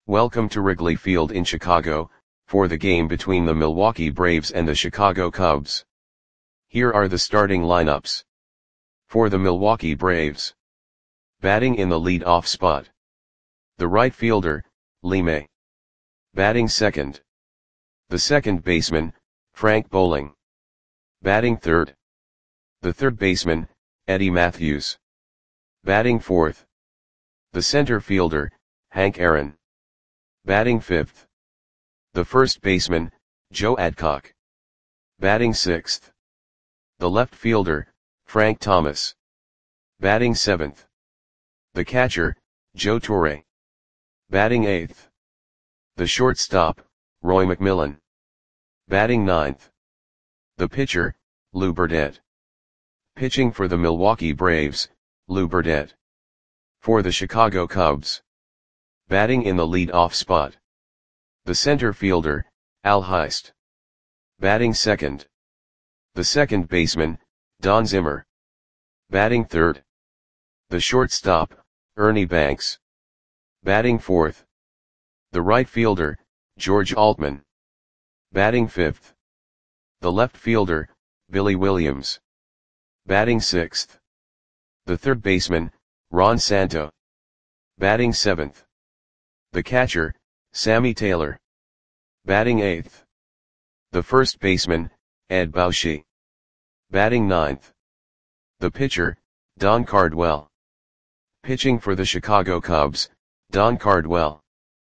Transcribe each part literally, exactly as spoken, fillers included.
Welcome to Wrigley Field in Chicago, for the game between the Milwaukee Braves and the Chicago Cubs. Here are the starting lineups. For the Milwaukee Braves. Batting in the lead-off spot. The right fielder, Lee May. Batting second. The second baseman, Frank Bowling. Batting third. The third baseman, Eddie Mathews. Batting fourth. The center fielder, Hank Aaron. Batting fifth. The first baseman, Joe Adcock. Batting sixth. The left fielder, Frank Thomas. Batting seventh. The catcher, Joe Torre. Batting eighth. The shortstop, Roy McMillan. Batting ninth. The pitcher, Lou Burdette. Pitching for the Milwaukee Braves, Lou Burdette. For the Chicago Cubs. Batting in the lead-off spot. The center fielder, Al Heist. Batting second. The second baseman, Don Zimmer. Batting third. The shortstop, Ernie Banks. Batting fourth. The right fielder, George Altman. Batting fifth. The left fielder, Billy Williams. Batting sixth. The third baseman, Ron Santo. Batting seventh. The catcher, Sammy Taylor. Batting eighth. The first baseman, Ed Bauschy. Batting ninth. The pitcher, Don Cardwell. Pitching for the Chicago Cubs, Don Cardwell.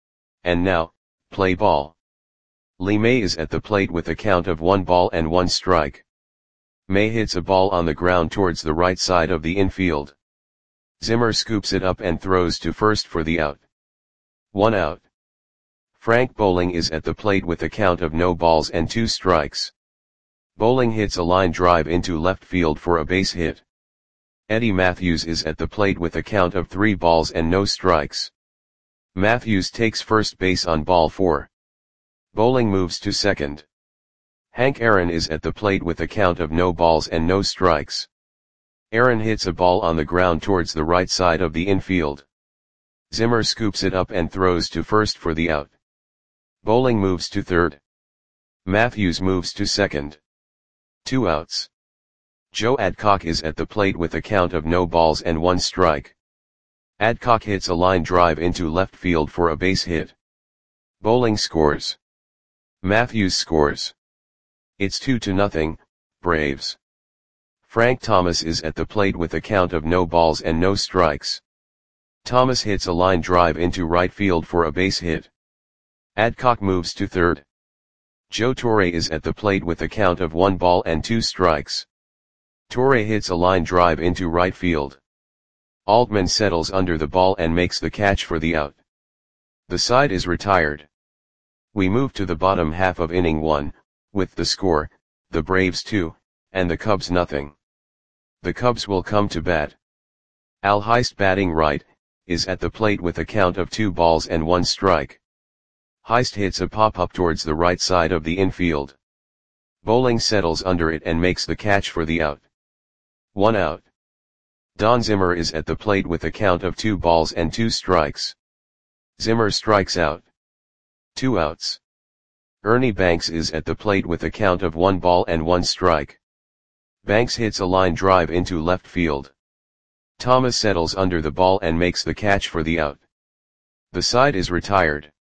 And now, play ball. Lee May is at the plate with a count of one ball and one strike. May hits a ball on the ground towards the right side of the infield. Zimmer scoops it up and throws to first for the out. One out. Frank Bowling is at the plate with a count of no balls and two strikes. Bowling hits a line drive into left field for a base hit. Eddie Mathews is at the plate with a count of three balls and no strikes. Mathews takes first base on ball four. Bowling moves to second. Hank Aaron is at the plate with a count of no balls and no strikes. Aaron hits a ball on the ground towards the right side of the infield. Zimmer scoops it up and throws to first for the out. Bowling moves to third. Mathews moves to second. Two outs. Joe Adcock is at the plate with a count of no balls and one strike. Adcock hits a line drive into left field for a base hit. Bowling scores. Mathews scores. It's two to nothing, Braves. Frank Thomas is at the plate with a count of no balls and no strikes. Thomas hits a line drive into right field for a base hit. Adcock moves to third. Joe Torre is at the plate with a count of one ball and two strikes. Torre hits a line drive into right field. Altman settles under the ball and makes the catch for the out. The side is retired. We move to the bottom half of inning one, with the score, the Braves two, and the Cubs nothing. The Cubs will come to bat. Al Heist batting right, is at the plate with a count of two balls and one strike. Heist hits a pop-up towards the right side of the infield. Bowling settles under it and makes the catch for the out. One out. Don Zimmer is at the plate with a count of two balls and two strikes. Zimmer strikes out. Two outs. Ernie Banks is at the plate with a count of one ball and one strike. Banks hits a line drive into left field. Thomas settles under the ball and makes the catch for the out. The side is retired.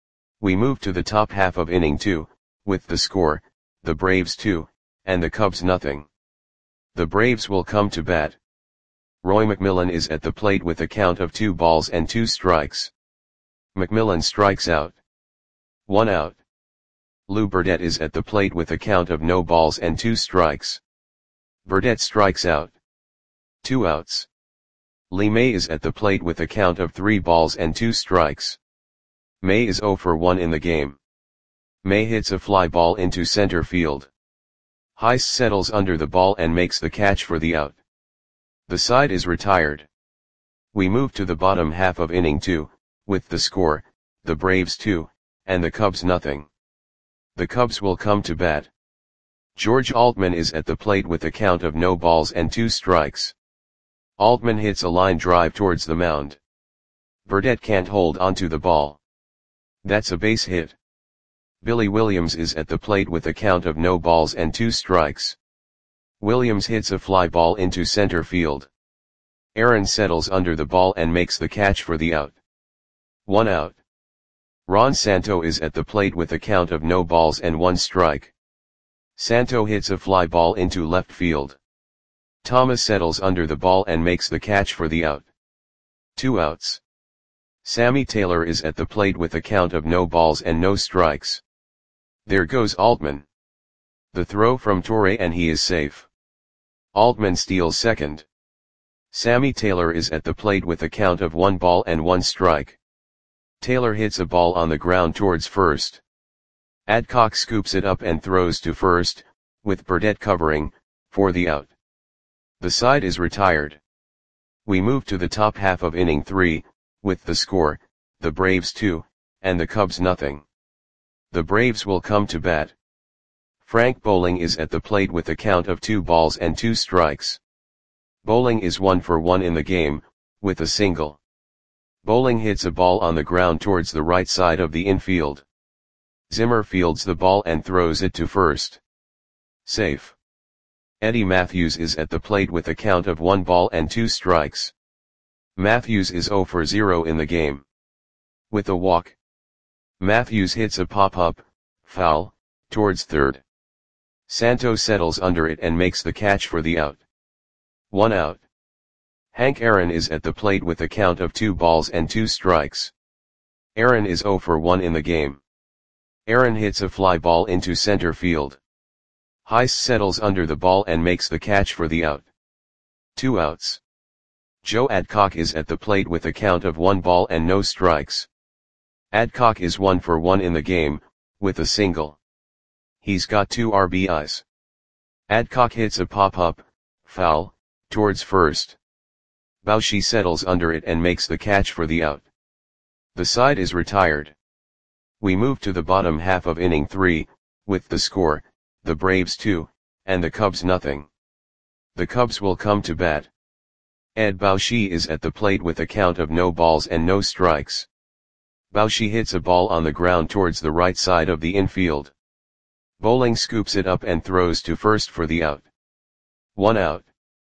We move to the top half of inning two, with the score, the Braves two, and the Cubs nothing. The Braves will come to bat. Roy McMillan is at the plate with a count of two balls and two strikes. McMillan strikes out. One out. Lou Burdette is at the plate with a count of no balls and two strikes. Burdette strikes out. Two outs. Lee May is at the plate with a count of three balls and two strikes. May is zero for one in the game. May hits a fly ball into center field. Heist settles under the ball and makes the catch for the out. The side is retired. We move to the bottom half of inning two, with the score, the Braves two, and the Cubs nothing. The Cubs will come to bat. George Altman is at the plate with a count of no balls and two strikes. Altman hits a line drive towards the mound. Burdette can't hold onto the ball. That's a base hit. Billy Williams is at the plate with a count of no balls and two strikes. Williams hits a fly ball into center field. Aaron settles under the ball and makes the catch for the out. One out. Ron Santo is at the plate with a count of no balls and one strike. Santo hits a fly ball into left field. Thomas settles under the ball and makes the catch for the out. Two outs. Sammy Taylor is at the plate with a count of no balls and no strikes. There goes Altman. The throw from Torre and he is safe. Altman steals second. Sammy Taylor is at the plate with a count of one ball and one strike. Taylor hits a ball on the ground towards first. Adcock scoops it up and throws to first, with Burdette covering, for the out. The side is retired. We move to the top half of inning three, with the score, the Braves two, and the Cubs nothing. The Braves will come to bat. Frank Bowling is at the plate with a count of two balls and two strikes. Bowling is one for one in the game, with a single. Bowling hits a ball on the ground towards the right side of the infield. Zimmer fields the ball and throws it to first. Safe. Eddie Matthews is at the plate with a count of one ball and two strikes. Matthews is zero for zero in the game. With a walk. Matthews hits a pop-up, foul, towards third. Santo settles under it and makes the catch for the out. One out. Hank Aaron is at the plate with a count of two balls and two strikes. Aaron is zero for one in the game. Aaron hits a fly ball into center field. Heist settles under the ball and makes the catch for the out. Two outs. Joe Adcock is at the plate with a count of one ball and no strikes. Adcock is one for one in the game, with a single. He's got two R B Is. Adcock hits a pop-up, foul, towards first. Bauchi settles under it and makes the catch for the out. The side is retired. We move to the bottom half of inning three, with the score, the Braves two, and the Cubs nothing. The Cubs will come to bat. Ed Bauchi is at the plate with a count of no balls and no strikes. Bauchi hits a ball on the ground towards the right side of the infield. Bowling scoops it up and throws to first for the out. One out.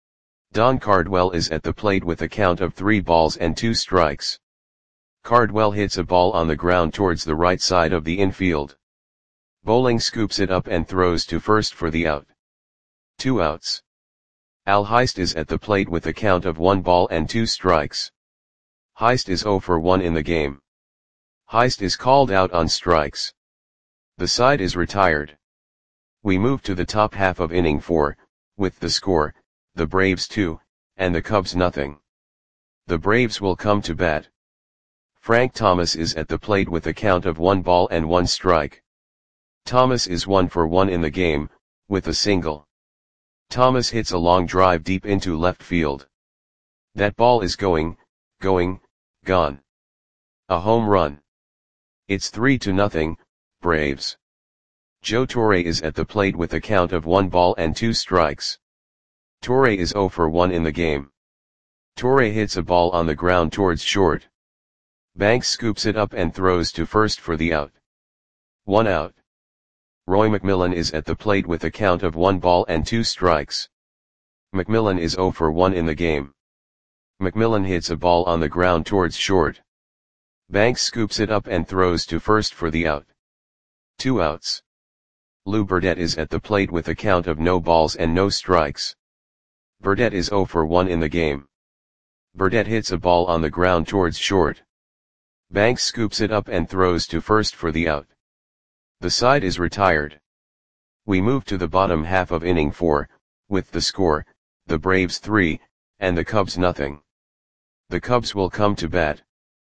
Don Cardwell is at the plate with a count of three balls and two strikes. Cardwell hits a ball on the ground towards the right side of the infield. Bowling scoops it up and throws to first for the out. Two outs. Al Heist is at the plate with a count of one ball and two strikes. Heist is zero for one in the game. Heist is called out on strikes. The side is retired. We move to the top half of inning four, with the score, the Braves two, and the Cubs nothing. The Braves will come to bat. Frank Thomas is at the plate with a count of one ball and one strike. Thomas is one for one in the game, with a single. Thomas hits a long drive deep into left field. That ball is going, going, gone. A home run. It's three to nothing, Braves. Joe Torre is at the plate with a count of one ball and two strikes. Torre is zero for one in the game. Torre hits a ball on the ground towards short. Banks scoops it up and throws to first for the out. One out. Roy McMillan is at the plate with a count of one ball and two strikes. McMillan is zero for one in the game. McMillan hits a ball on the ground towards short. Banks scoops it up and throws to first for the out. Two outs. Lou Burdette is at the plate with a count of no balls and no strikes. Burdette is zero for one in the game. Burdette hits a ball on the ground towards short. Banks scoops it up and throws to first for the out. The side is retired. We move to the bottom half of inning four, with the score, the Braves three, and the Cubs nothing. The Cubs will come to bat.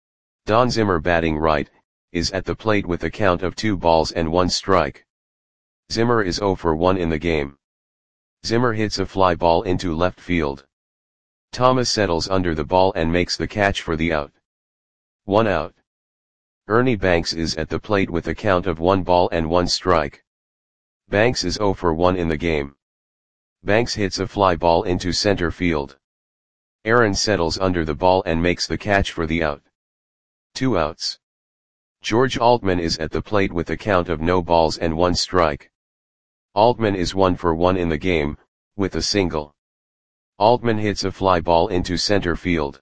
Don Zimmer, batting right, is at the plate with a count of two balls and one strike. Zimmer is zero for one in the game. Zimmer hits a fly ball into left field. Thomas settles under the ball and makes the catch for the out. One out. Ernie Banks is at the plate with a count of one ball and one strike. Banks is zero for one in the game. Banks hits a fly ball into center field. Aaron settles under the ball and makes the catch for the out. Two outs. George Altman is at the plate with a count of no balls and one strike. Altman is one for one in the game, with a single. Altman hits a fly ball into center field.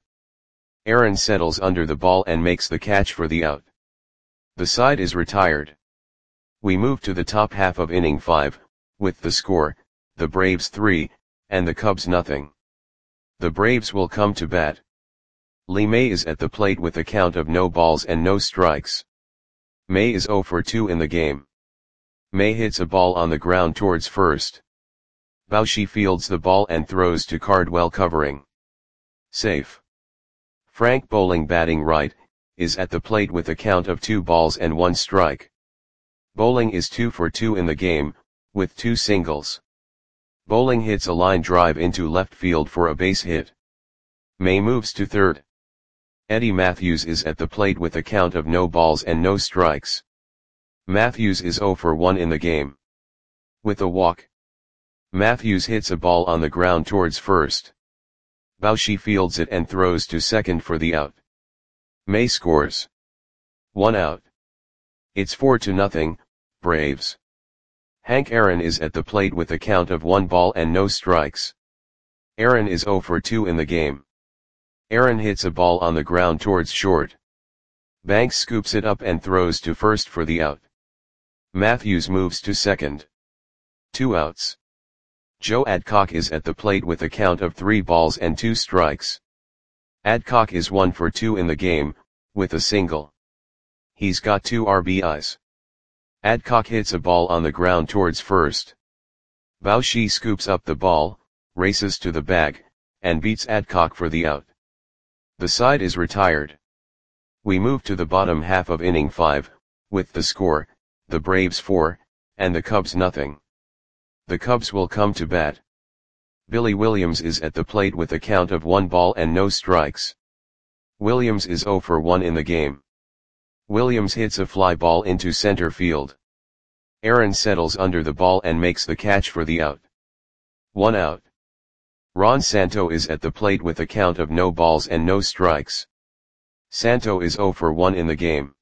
Aaron settles under the ball and makes the catch for the out. The side is retired. We move to the top half of inning five, with the score, the Braves three, and the Cubs nothing. The Braves will come to bat. Lee May is at the plate with a count of no balls and no strikes. May is oh for two in the game. May hits a ball on the ground towards first. Bauchi fields the ball and throws to Cardwell covering. Safe. Frank Bowling batting right, is at the plate with a count of two balls and one strike. Bowling is two for two in the game, with two singles. Bowling hits a line drive into left field for a base hit. May moves to third. Eddie Matthews is at the plate with a count of no balls and no strikes. Matthews is oh for one in the game. With a walk. Matthews hits a ball on the ground towards first. Bauchi fields it and throws to second for the out. May scores. One out. It's four to nothing, Braves. Hank Aaron is at the plate with a count of one ball and no strikes. Aaron is oh for two in the game. Aaron hits a ball on the ground towards short. Banks scoops it up and throws to first for the out. Matthews moves to second. Two outs. Joe Adcock is at the plate with a count of three balls and two strikes. Adcock is one for two in the game, with a single. He's got two R B Is. Adcock hits a ball on the ground towards first. Bauchi scoops up the ball, races to the bag, and beats Adcock for the out. The side is retired. We move to the bottom half of inning five, with the score, the Braves four, and the Cubs nothing. The Cubs will come to bat. Billy Williams is at the plate with a count of one ball and no strikes. Williams is oh for one in the game. Williams hits a fly ball into center field. Aaron settles under the ball and makes the catch for the out. One out. Ron Santo is at the plate with a count of no balls and no strikes. Santo is oh for one in the game.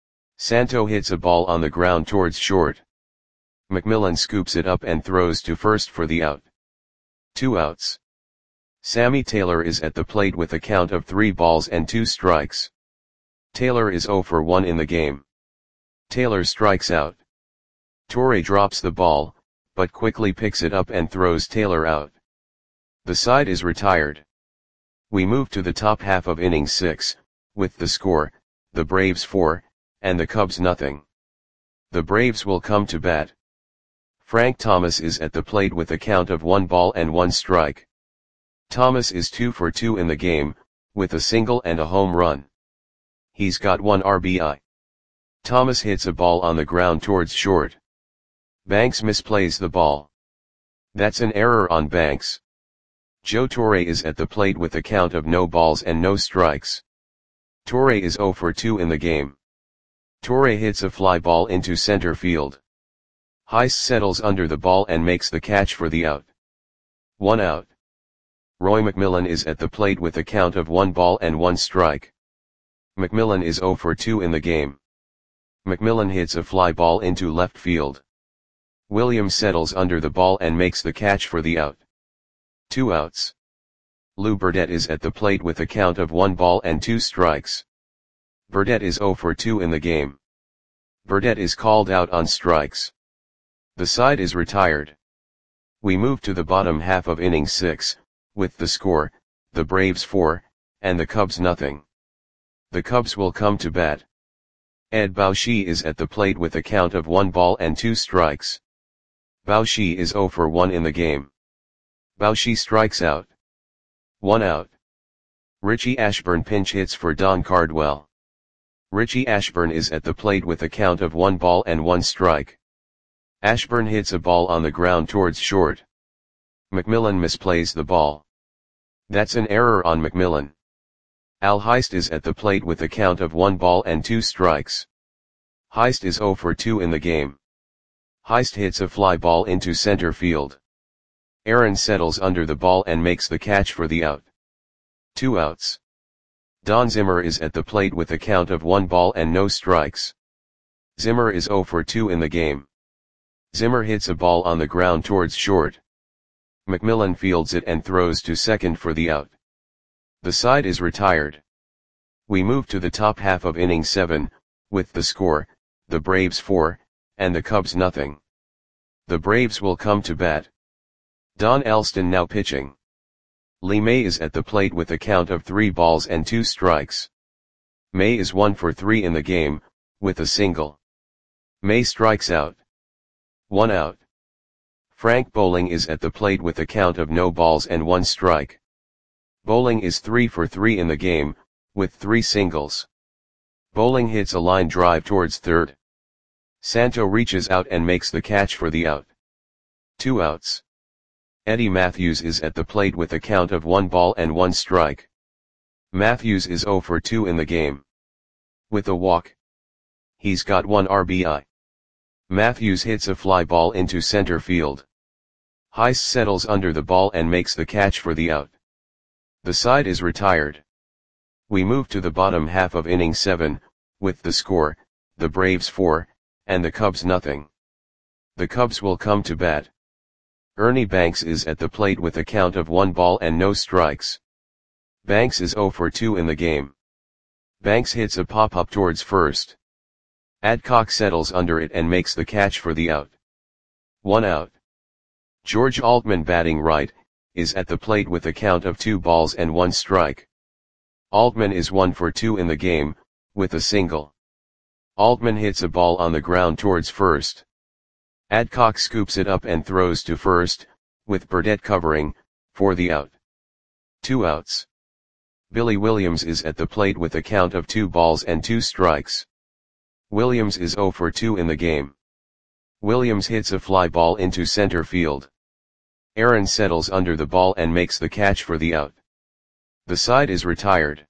Santo hits a ball on the ground towards short. McMillan scoops it up and throws to first for the out. Two outs. Sammy Taylor is at the plate with a count of three balls and two strikes. Taylor is oh for one in the game. Taylor strikes out. Torre drops the ball, but quickly picks it up and throws Taylor out. The side is retired. We move to the top half of inning six, with the score, the Braves four, and the Cubs nothing. The Braves will come to bat. Frank Thomas is at the plate with a count of one ball and one strike. Thomas is two for two in the game, with a single and a home run. He's got one R B I. Thomas hits a ball on the ground towards short. Banks misplays the ball. That's an error on Banks. Joe Torre is at the plate with a count of no balls and no strikes. Torre is oh for two in the game. Torre hits a fly ball into center field. Heist settles under the ball and makes the catch for the out. One out. Roy McMillan is at the plate with a count of one ball and one strike. McMillan is oh for two in the game. McMillan hits a fly ball into left field. Williams settles under the ball and makes the catch for the out. Two outs. Lou Burdette is at the plate with a count of one ball and two strikes. Burdette is oh for two in the game. Burdette is called out on strikes. The side is retired. We move to the bottom half of inning six, with the score, the Braves four, and the Cubs nothing. The Cubs will come to bat. Ed Bauchi is at the plate with a count of one ball and two strikes. Bauchi is oh for one in the game. Bauchi strikes out. One out. Richie Ashburn pinch hits for Don Cardwell. Richie Ashburn is at the plate with a count of one ball and one strike. Ashburn hits a ball on the ground towards short. McMillan misplays the ball. That's an error on McMillan. Al Heist is at the plate with a count of one ball and two strikes. Heist is oh for two in the game. Heist hits a fly ball into center field. Aaron settles under the ball and makes the catch for the out. Two outs. Don Zimmer is at the plate with a count of one ball and no strikes. Zimmer is zero for two in the game. Zimmer hits a ball on the ground towards short. McMillan fields it and throws to second for the out. The side is retired. We move to the top half of inning seven, with the score, the Braves four, and the Cubs nothing. The Braves will come to bat. Don Elston now pitching. Lee May is at the plate with a count of three balls and two strikes. May is one for three in the game, with a single. May strikes out. One out. Frank Bowling is at the plate with a count of no balls and one strike. Bowling is three for three in the game, with three singles. Bowling hits a line drive towards third. Santo reaches out and makes the catch for the out. Two outs. Eddie Matthews is at the plate with a count of one ball and one strike. Matthews is zero for two in the game. With a walk. He's got one R B I. Matthews hits a fly ball into center field. Heiss settles under the ball and makes the catch for the out. The side is retired. We move to the bottom half of inning seven, with the score, the Braves four, and the Cubs nothing. The Cubs will come to bat. Ernie Banks is at the plate with a count of one ball and no strikes. Banks is zero for two in the game. Banks hits a pop-up towards first. Adcock settles under it and makes the catch for the out. One out. George Altman batting right, is at the plate with a count of two balls and one strike. Altman is one for two in the game, with a single. Altman hits a ball on the ground towards first. Adcock scoops it up and throws to first, with Burdett covering, for the out. Two outs. Billy Williams is at the plate with a count of two balls and two strikes. Williams is zero for two in the game. Williams hits a fly ball into center field. Aaron settles under the ball and makes the catch for the out. The side is retired.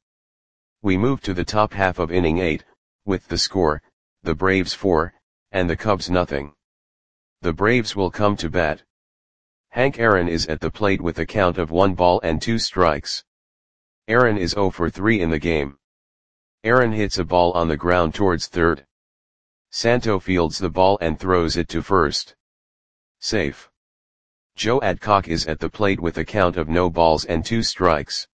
We move to the top half of inning eight, with the score, the Braves four, and the Cubs nothing. The Braves will come to bat. Hank Aaron is at the plate with a count of one ball and two strikes. Aaron is zero for three in the game. Aaron hits a ball on the ground towards third. Santo fields the ball and throws it to first. Safe. Joe Adcock is at the plate with a count of no balls and two strikes.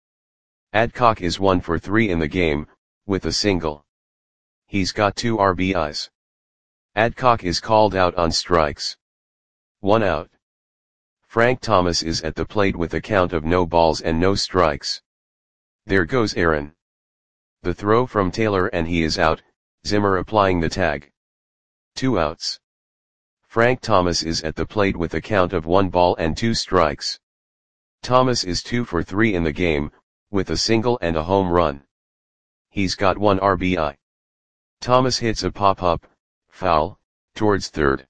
Adcock is one for three in the game, with a single. He's got two R B Is. Adcock is called out on strikes. One out. Frank Thomas is at the plate with a count of no balls and no strikes. There goes Aaron. The throw from Taylor and he is out, Zimmer applying the tag. Two outs. Frank Thomas is at the plate with a count of one ball and two strikes. Thomas is two for three in the game, with a single and a home run. He's got one R B I. Thomas hits a pop-up, foul, towards third.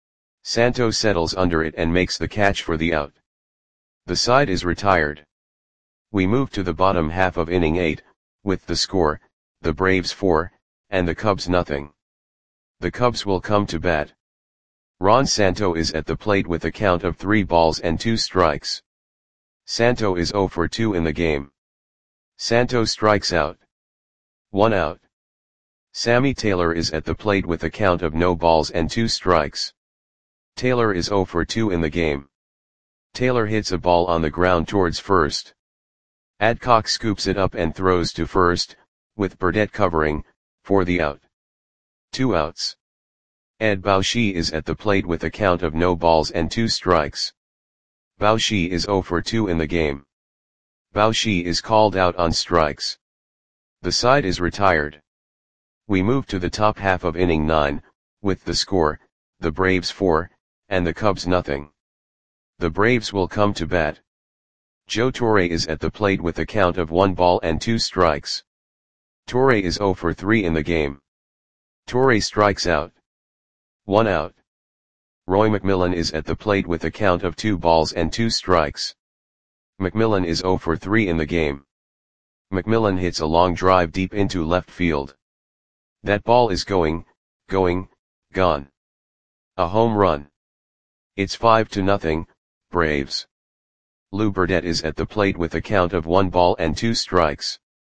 Santo settles under it and makes the catch for the out. The side is retired. We move to the bottom half of inning eight, with the score, the Braves four, and the Cubs nothing. The Cubs will come to bat. Ron Santo is at the plate with a count of three balls and two strikes. Santo is zero for two in the game. Santo strikes out. One out. Sammy Taylor is at the plate with a count of no balls and two strikes. Taylor is zero for two in the game. Taylor hits a ball on the ground towards first. Adcock scoops it up and throws to first, with Burdett covering, for the out. Two outs. Ed Bauschy is at the plate with a count of no balls and two strikes. Bauschy is zero for two in the game. Bauschy is called out on strikes. The side is retired. We move to the top half of inning nine, with the score, the Braves four, and the Cubs nothing. The Braves will come to bat. Joe Torre is at the plate with a count of one ball and two strikes. Torre is zero for three in the game. Torre strikes out. One out. Roy McMillan is at the plate with a count of two balls and two strikes. McMillan is zero for three in the game. McMillan hits a long drive deep into left field. That ball is going, going, gone. A home run. It's five to nothing, Braves. Lou Burdett is at the plate with a count of one ball and two strikes.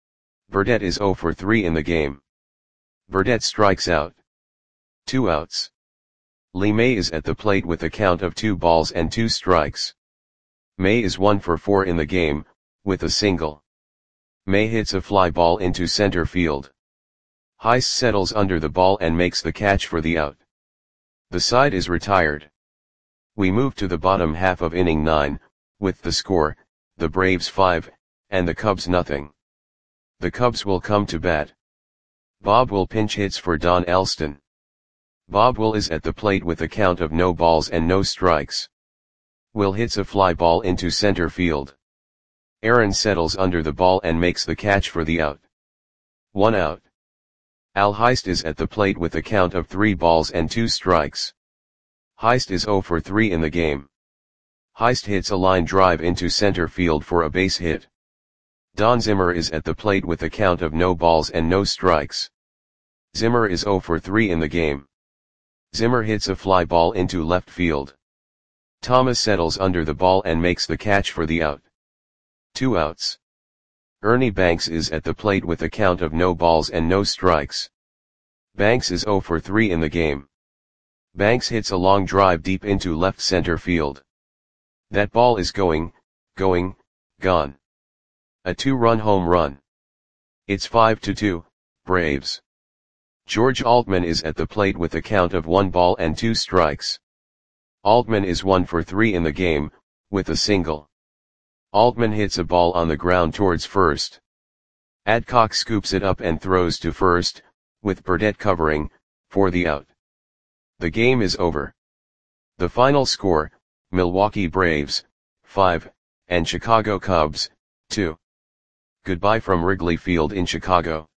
Burdette is zero for three in the game. Burdette strikes out. Two outs. Lee May is at the plate with a count of two balls and two strikes. May is one for four in the game, with a single. May hits a fly ball into center field. Heist settles under the ball and makes the catch for the out. The side is retired. We move to the bottom half of inning nine, with the score, the Braves five, and the Cubs nothing. The Cubs will come to bat. Bob Will pinch hits for Don Elston. Bob Will is at the plate with a count of no balls and no strikes. Will hits a fly ball into center field. Aaron settles under the ball and makes the catch for the out. One out. Al Heist is at the plate with a count of three balls and two strikes. Heist is zero for three in the game. Heist hits a line drive into center field for a base hit. Don Zimmer is at the plate with a count of no balls and no strikes. Zimmer is zero for three in the game. Zimmer hits a fly ball into left field. Thomas settles under the ball and makes the catch for the out. Two outs. Ernie Banks is at the plate with a count of no balls and no strikes. Banks is zero for three in the game. Banks hits a long drive deep into left center field. That ball is going, going, gone. A two-run home run. It's five to two, Braves. George Altman is at the plate with a count of one ball and two strikes. Altman is one for three in the game, with a single. Altman hits a ball on the ground towards first. Adcock scoops it up and throws to first, with Burdette covering, for the out. The game is over. The final score, Milwaukee Braves, five, and Chicago Cubs, two. Goodbye from Wrigley Field in Chicago.